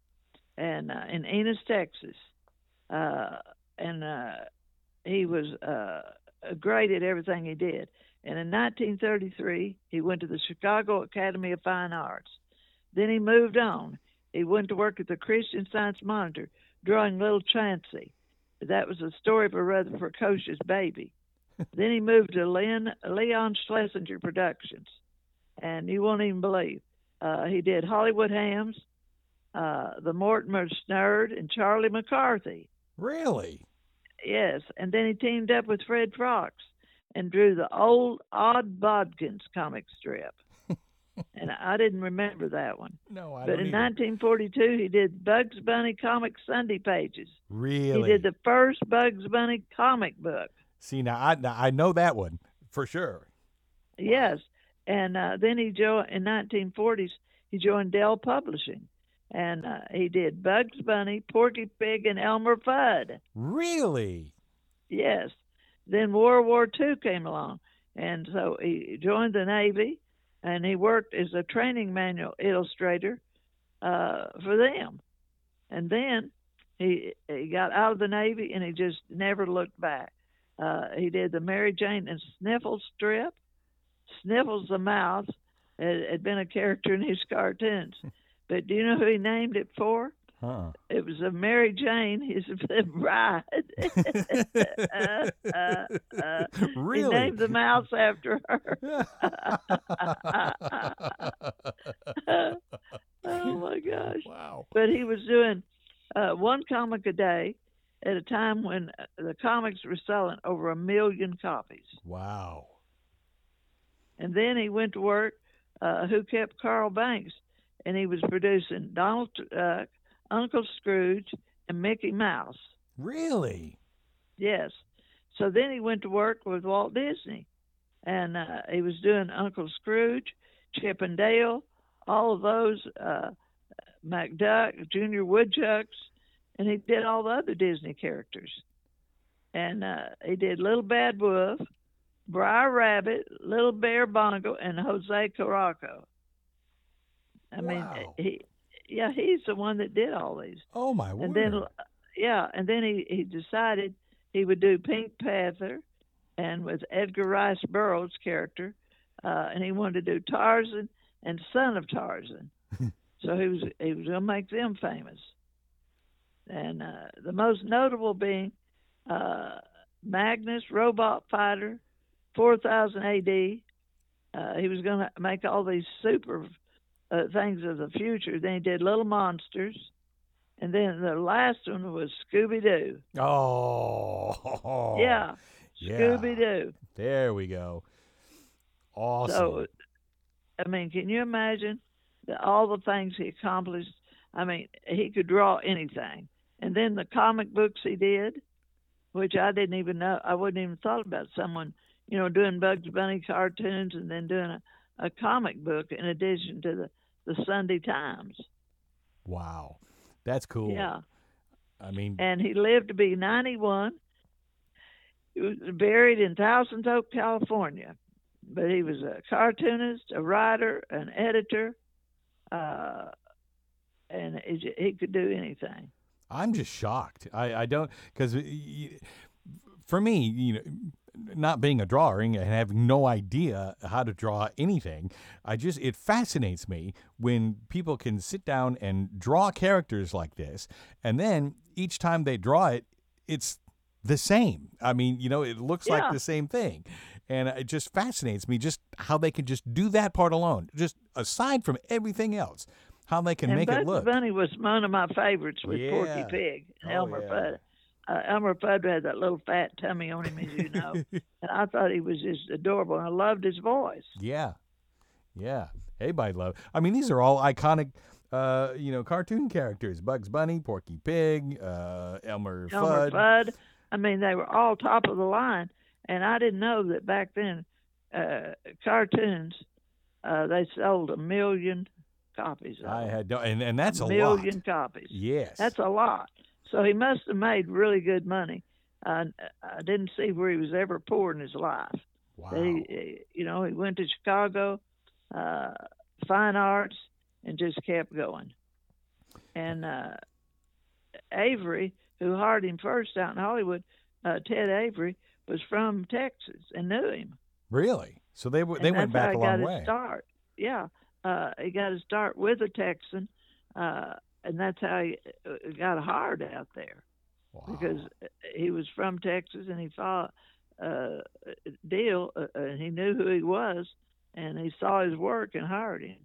and uh, in Enos, Texas. Uh, and uh, he was uh, great at everything he did. And in nineteen thirty-three, he went to the Chicago Academy of Fine Arts. Then he moved on. He went to work at the Christian Science Monitor, drawing Little Chansey. That was the story of a rather precocious baby. Then he moved to Leon, Leon Schlesinger Productions. And you won't even believe, uh, he did Hollywood Hams, uh, The Mortimer Snerd, and Charlie McCarthy. Really? Yes. And then he teamed up with Fred Fox and drew the old Odd Bodkins comic strip. And I didn't remember that one. No, I but don't in either. nineteen forty-two, he did Bugs Bunny Comic Sunday Pages. Really? He did the first Bugs Bunny comic book. See, now I, now I know that one for sure. Yes. And uh, then he joined, in nineteen forties, he joined Dell Publishing. And uh, he did Bugs Bunny, Porky Pig, and Elmer Fudd. Really? Yes. Then World War Two came along. And so he joined the Navy, and he worked as a training manual illustrator uh, for them. And then he he got out of the Navy, and he just never looked back. Uh, he did the Mary Jane and Sniffles strip. Sniffles the mouse had, had been a character in his cartoons. But do you know who he named it for? Huh. It was a Mary Jane, his bride. uh, uh, uh, Really? He named the mouse after her. Oh, my gosh. Wow. But he was doing uh, one comic a day at a time when the comics were selling over a million copies. Wow. And then he went to work, uh, Who Kept Carl Banks, and he was producing Donald uh, Uncle Scrooge, and Mickey Mouse. Really? Yes. So then he went to work with Walt Disney, and uh, he was doing Uncle Scrooge, Chip and Dale, all of those, uh, McDuck, Junior Woodchucks, and he did all the other Disney characters. And uh, he did Little Bad Wolf, Briar Rabbit, Little Bear Bongo, and Jose Caraco. I mean, Wow. he, yeah, he's the one that did all these. Oh my And word. then, yeah, and then he, he decided he would do Pink Panther, and with Edgar Rice Burroughs' character, uh, and he wanted to do Tarzan and Son of Tarzan. So he was he was going to make them famous. And uh, the most notable being uh, Magnus Robot Fighter, four thousand A D. Uh, he was going to make all these super uh, things of the future. Then he did Little Monsters. And then the last one was Scooby Doo. Oh, Yeah, yeah. Scooby Doo. There we go. Awesome. So, I mean, can you imagine the, all the things he accomplished? I mean, he could draw anything. And then the comic books he did, which I didn't even know, I wouldn't even thought about someone, you know, doing Bugs Bunny cartoons and then doing a, a comic book in addition to the, the Sunday Times. Wow. That's cool. Yeah. I mean, and he lived to be ninety-one. He was buried in Thousand Oak, California. But he was a cartoonist, a writer, an editor, uh, and he, he could do anything. I'm just shocked. I, I don't, because for me, you know, not being a drawer and having no idea how to draw anything, I just, it fascinates me when people can sit down and draw characters like this, and then each time they draw it, it's the same. I mean, you know, it looks Yeah. like the same thing. And it just fascinates me just how they can just do that part alone, just aside from everything else, how they can and make Bugs it look. Bunny was one of my favorites with Yeah. Porky Pig and Oh, Elmer yeah. Fudd. Uh, Elmer Fudd had that little fat tummy on him, as you know, and I thought he was just adorable, and I loved his voice. Yeah. Yeah. Everybody love. I mean, these are all iconic, uh, you know, cartoon characters. Bugs Bunny, Porky Pig, uh, Elmer, Elmer Fudd. Fudd. I mean, they were all top of the line, and I didn't know that back then uh, cartoons, uh, they sold a million copies of I them. had no, and, and that's a, a million lot. copies. Yes. That's a lot. So he must have made really good money. Uh, I didn't see where he was ever poor in his life. Wow. He, you know, he went to Chicago, uh, fine arts, and just kept going. And uh, Avery, who hired him first out in Hollywood, uh, Ted Avery, was from Texas and knew him. Really? So they were they and went that's back how a he long got way. his start. Yeah, uh, he got his start with a Texan, uh, and that's how he uh, got hired out there. Wow. Because he was from Texas and he saw uh, a deal, uh, and he knew who he was, and he saw his work and hired him.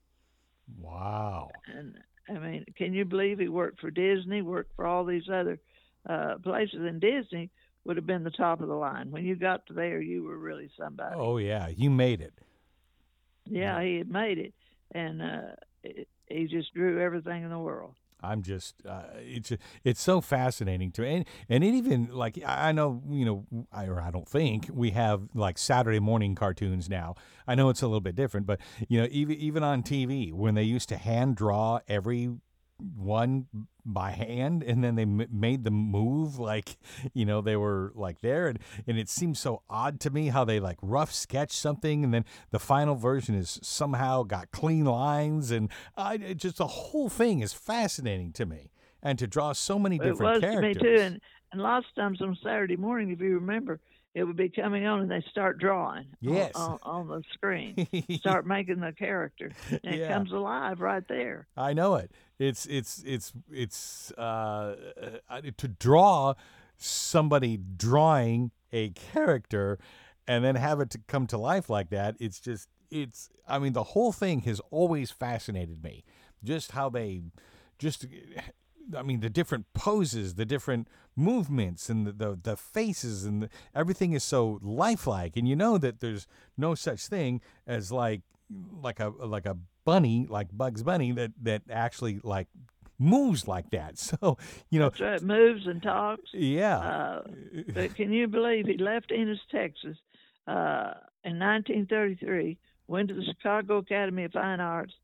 Wow. And I mean, can you believe he worked for Disney, worked for all these other uh, places, and Disney would have been the top of the line. When you got to there, you were really somebody. Oh yeah, you made it. Yeah, he had made it, and uh, it, he just drew everything in the world. I'm just, uh, it's it's so fascinating to me. And, and it even, like, I I know, you know, I, or I don't think we have, like, Saturday morning cartoons now. I know it's a little bit different, but, you know, even, even on T V, when they used to hand draw every one by hand, and then they m- made them move like, you know, they were like there, and, and it seems so odd to me how they like rough sketch something, and then the final version is somehow got clean lines, and I it just the whole thing is fascinating to me, and to draw so many It different was characters. to me too, and, and lots of times on Saturday morning, if you remember, it would be coming on and they start drawing Yes. on, on, on the screen, start making the character, and Yeah. it comes alive right there. I know it. It's it's it's it's uh, uh, to draw somebody drawing a character and then have it to come to life like that. It's just it's. I mean, the whole thing has always fascinated me. Just how they, just. I mean, the different poses, the different movements, and the the, the faces, and the, everything is so lifelike. And you know that there's no such thing as like like a like a bunny, like Bugs Bunny, that that actually like moves like that. So you know, That's right, moves and talks. yeah. Uh, but can you believe he left Ennis, Texas, uh, in nineteen thirty-three, went to the Chicago Academy of Fine Arts,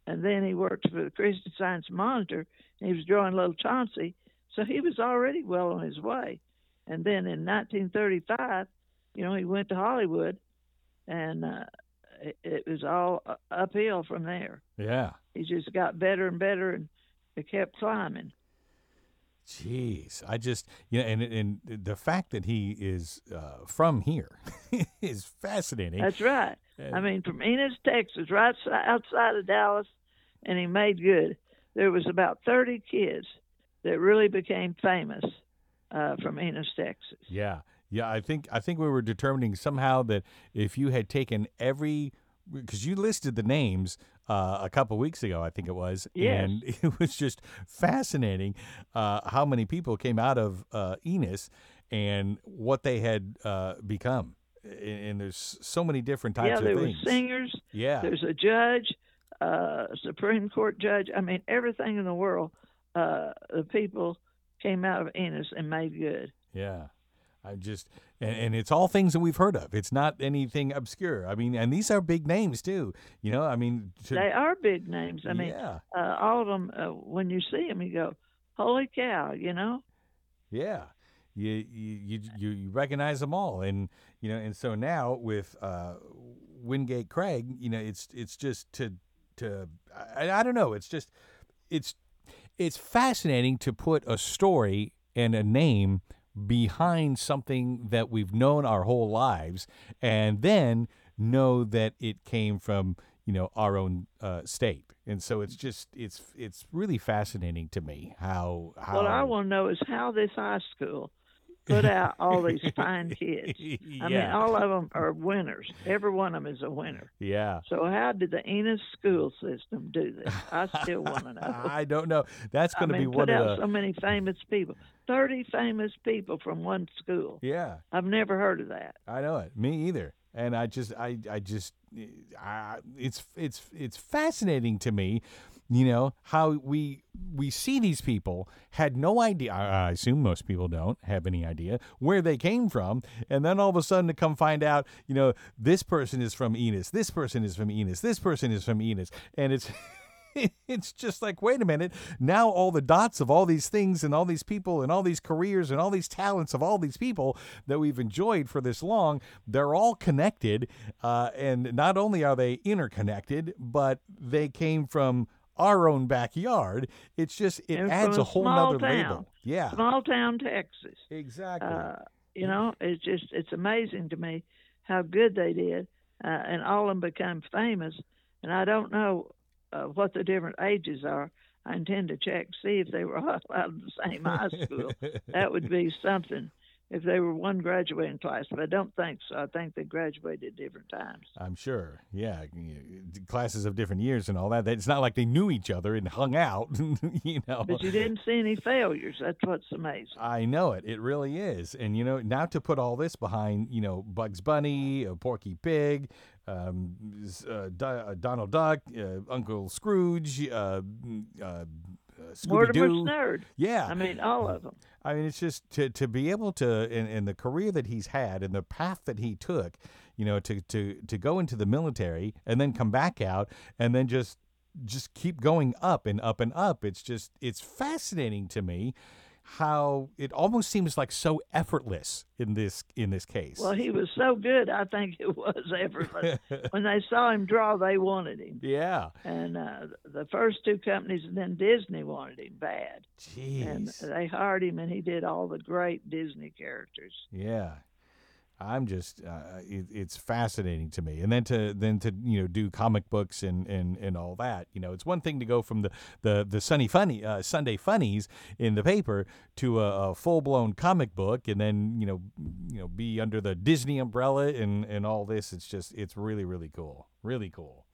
and then he worked for the Christian Science Monitor. And he was drawing Little Chauncey, so he was already well on his way. And then in nineteen thirty-five, you know, he went to Hollywood, and uh, it, it was all uphill from there. Yeah. He just got better and better, and it kept climbing. Jeez, I just, you know, and and the fact that he is uh, from here is fascinating. That's right. And, I mean, from Enos, Texas, right outside of Dallas, and he made good. There was about thirty kids that really became famous uh, from Enos, Texas. Yeah, yeah. I think I think we were determining somehow that if you had taken every, because you listed the names uh, a couple weeks ago, I think it was, yes. and it was just fascinating uh, how many people came out of uh, Enos and what they had uh, become. And, and there's so many different types yeah, of there things. were singers. Yeah, there's a judge, uh, Supreme Court judge. I mean, everything in the world. Uh, the people came out of Enos and made good. Yeah. I just, and, and it's all things that we've heard of. It's not anything obscure. I mean, and these are big names too. You know, I mean, to, they are big names. I mean, yeah. uh, all of them. Uh, when you see them, you go, "Holy cow!" You know. Yeah, you you you you recognize them all, and you know, and so now with uh, Wingate Craig, you know, it's it's just to to I, I don't know. It's just it's it's fascinating to put a story and a name behind something that we've known our whole lives, and then know that it came from, you know, our own uh, state. And so it's just it's it's really fascinating to me how how what I want to know is how this high school put out all these fine kids. yeah. I mean, all of them are winners. Every one of them is a winner. Yeah. So how did the Enos school system do this? I still want to know. I don't know. That's going I to mean, be put one out of the so many famous people. Thirty famous people from one school. Yeah. I've never heard of that. I know it. Me either. And I just, I, I just, I, it's, it's, it's fascinating to me, you know, how we, we see these people had no idea. I, I assume most people don't have any idea where they came from. And then all of a sudden to come find out, you know, this person is from Enos, this person is from Enos, this person is from Enos. And it's, it's just like, wait a minute, now all the dots of all these things and all these people and all these careers and all these talents of all these people that we've enjoyed for this long, they're all connected. Uh, and not only are they interconnected, but they came from our own backyard. It's just, it and adds a, a whole small nother town, label. Yeah. Small town Texas. Exactly. Uh, you know, it's just, it's amazing to me how good they did. Uh, and all of them became famous. And I don't know Uh, what the different ages are. I intend to check, see if they were all out of the same high school. That would be something if they were one graduating class, but I don't think so. I think they graduated at different times. I'm sure. Yeah. Classes of different years and all that. It's not like they knew each other and hung out, you know. But you didn't see any failures. That's what's amazing. I know it. It really is. And, you know, now to put all this behind, you know, Bugs Bunny, uh, Porky Pig, um, uh, D- uh, Donald Duck, uh, Uncle Scrooge, uh, uh, Mortimer Scooby-Doo. Snerd. Yeah. I mean, all of them. I mean, it's just to, to be able to, in, in the career that he's had and the path that he took, you know, to, to, to go into the military and then come back out and then just just keep going up and up and up. It's just, it's fascinating to me how it almost seems like so effortless in this in this case. Well, he was so good, I think it was effortless. When they saw him draw, they wanted him. Yeah. And uh, the first two companies, and then Disney wanted him bad. Jeez. And they hired him, and he did all the great Disney characters. Yeah. I'm just, uh, it, it's fascinating to me. And then to, then to, you know, do comic books and, and, and all that, you know, it's one thing to go from the, the, the Sunny Funny, uh, Sunday Funnies in the paper to a, a full blown comic book and then, you know, you know, be under the Disney umbrella and, and all this. It's just, it's really, really cool. Really cool.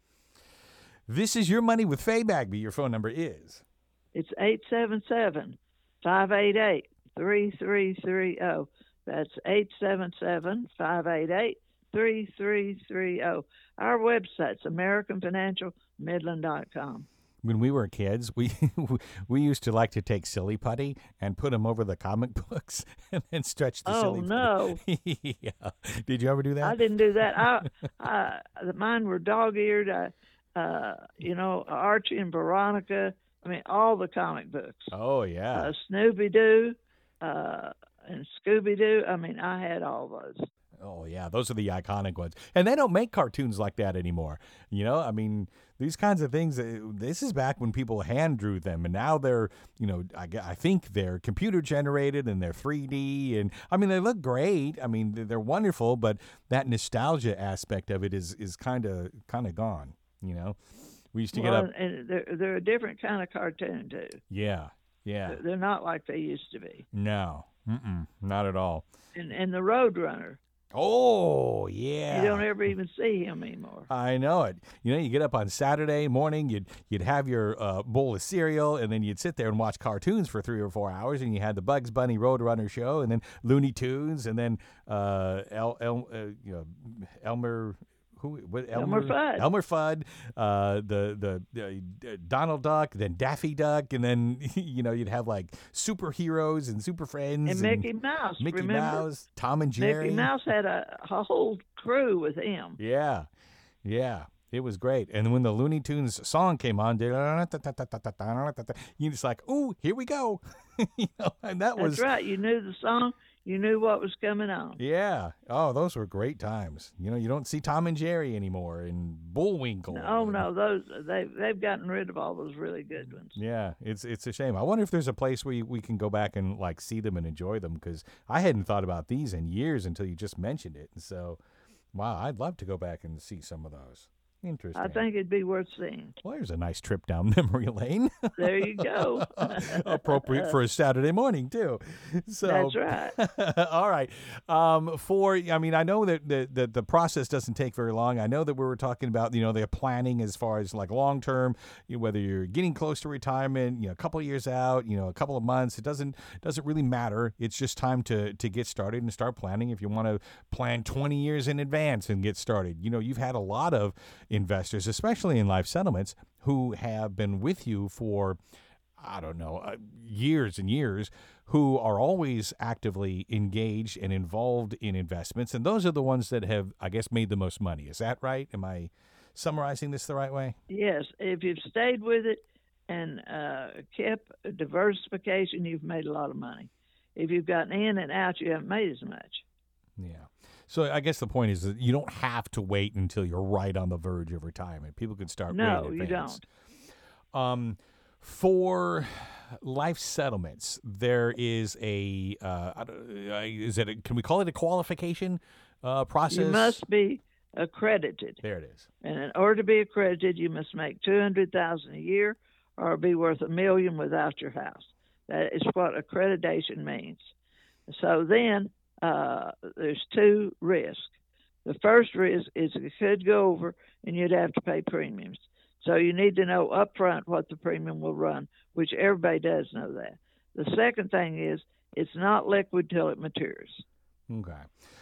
This is Your Money with Faye Bagby. Your phone number is? It's eight seven seven, five eight eight, three three three zero. That's eight seven seven, five eight eight, three three three zero. Our website's american financial midland dot com. When we were kids, we we used to like to take silly putty and put them over the comic books and then stretch the oh, silly no. putty. Yeah. Did you ever do that? I didn't do that. I, I, mine were dog-eared. I, uh, you know, Archie and Veronica. I mean, all the comic books. Oh yeah. Uh, Snoopy Doo uh, and Scooby Doo. I mean, I had all those. Oh yeah, those are the iconic ones, and they don't make cartoons like that anymore. You know, I mean, these kinds of things. uh, This is back when people hand drew them, and now they're, you know, I, gue- I think they're computer generated and they're three D, and I mean, they look great. I mean, they're they're wonderful, but that nostalgia aspect of it is is kind of kind of gone. You know, we used to get Well, up. and they're they're a different kind of cartoon too. Yeah, yeah, They're they're not like they used to be. no, mm-mm, not at all. And and the Roadrunner, Oh you yeah. don't ever even see him anymore. I know it. You know, you get up on Saturday morning, you'd you'd have your uh, bowl of cereal, and then you'd sit there and watch cartoons for three or four hours, and you had the Bugs Bunny Roadrunner show, and then Looney Tunes, and then uh, El, El uh, you know, Elmer. Who? What, Elmer Fudd. Elmer Fudd, uh, the the uh, Donald Duck, then Daffy Duck, and then you know you'd have like superheroes and super friends And Mickey Mouse, Mickey remember? Mouse, Tom and Jerry. Mickey Mouse had a, a whole crew with him. Yeah, yeah, it was great. And when the Looney Tunes song came on, you just like, ooh, here we go, you know. And that was That's right. You knew the song. You knew what was coming on. yeah. Oh, those were great times. You know, you don't see Tom and Jerry anymore, and Bullwinkle. Oh and- no, those they they've gotten rid of all those really good ones. Yeah, it's it's a shame. I wonder if there's a place where you, we can go back and like see them and enjoy them, because I hadn't thought about these in years until you just mentioned it. And so, wow, I'd love to go back and see some of those. Interesting. I think it'd be worth seeing. Well, there's a nice trip down memory lane. There you go. Appropriate for a Saturday morning too. So That's right. all right. Um, for I mean, I know that the, the the process doesn't take very long. I know that we were talking about, you know, the planning as far as like long term, you know, whether you're getting close to retirement, you know, a couple of years out, you know, a couple of months. It doesn't doesn't really matter. It's just time to to get started and start planning. If you want to plan twenty years in advance and get started, you know, you've had a lot of investors, especially in life settlements, who have been with you for, I don't know, uh, years and years, who are always actively engaged and involved in investments. And those are the ones that have, I guess, made the most money. Is that right? Am I summarizing this the right way? Yes, if you've stayed with it and uh, kept diversification, you've made a lot of money. If you've gotten in and out, you haven't made as much. Yeah. So I guess the point is that you don't have to wait until you're right on the verge of retirement. People can start No, way in you advance. Um, for life settlements, there is a uh, I don't- uh, is it a, can we call it a qualification uh, process? You must be accredited, There it is. and in order to be accredited, you must make two hundred thousand a year, or be worth a million without your house. That is what accreditation means. So then uh, there's two risks. The first risk is it could go over, and you'd have to pay premiums. So you need to know up front what the premium will run, which everybody does know that. The second thing is it's not liquid till it matures. Okay.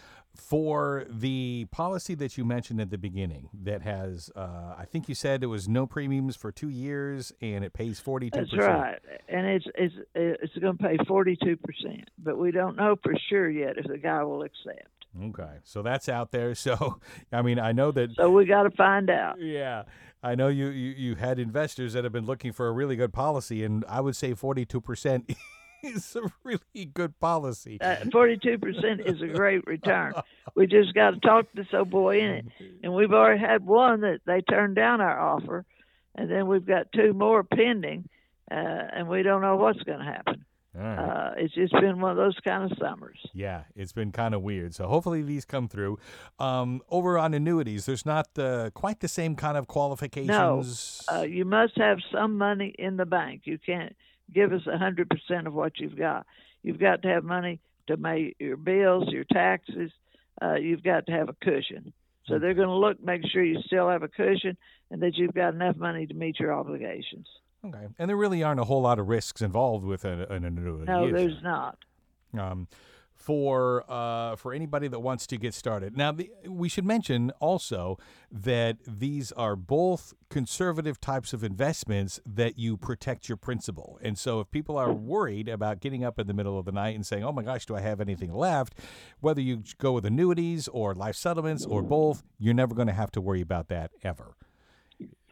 For the policy that you mentioned at the beginning, that has, uh, I think you said it was no premiums for two years, and it pays forty-two percent. That's right, and it's it's it's going to pay forty-two percent, but we don't know for sure yet if the guy will accept. Okay, so that's out there. So, I mean, I know that. So we got to find out. Yeah, I know you, you you had investors that have been looking for a really good policy, and I would say forty-two percent is a really good policy. Uh, forty-two percent is a great return. We just got to talk to this old boy in it, and we've already had one that they turned down our offer, and then we've got two more pending, uh, and we don't know what's going to happen. All right. Uh, it's just been one of those kind of summers. Yeah, it's been kind of weird. So hopefully these come through. Um, over on annuities, there's not uh, quite the same kind of No, qualifications. uh, you must have some money in the bank. You can't give us a hundred percent of what you've got. You've got to have money to make your bills, your taxes. Uh, you've got to have a cushion. So they're going to look, make sure you still have a cushion, and that you've got enough money to meet your obligations. Okay, and there really aren't a whole lot of risks involved with a, an annuity. No, is there's there? not. Um, for uh, for anybody that wants to get started. Now, the, we should mention also that these are both conservative types of investments that you protect your principal. And so if people are worried about getting up in the middle of the night and saying, oh my gosh, do I have anything left? Whether you go with annuities or life settlements or both, you're never going to have to worry about that ever.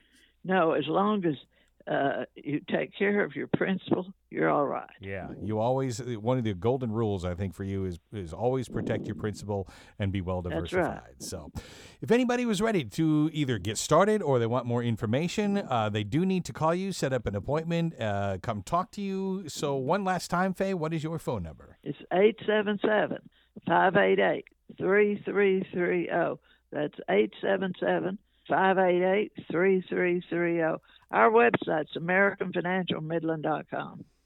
No, as long as uh, you take care of your principal, you're all right. Yeah, you always one of the golden rules I think for you is is always protect your principal and be well That's diversified. right. So, if anybody was ready to either get started or they want more information, uh, they do need to call you, set up an appointment, uh, come talk to you. So, one last time, Faye, what is your phone number? It's eight seven seven, five eight eight, three three three zero. That's eight seven seven, five eight eight, three three three zero. Our website's american financial midland dot com.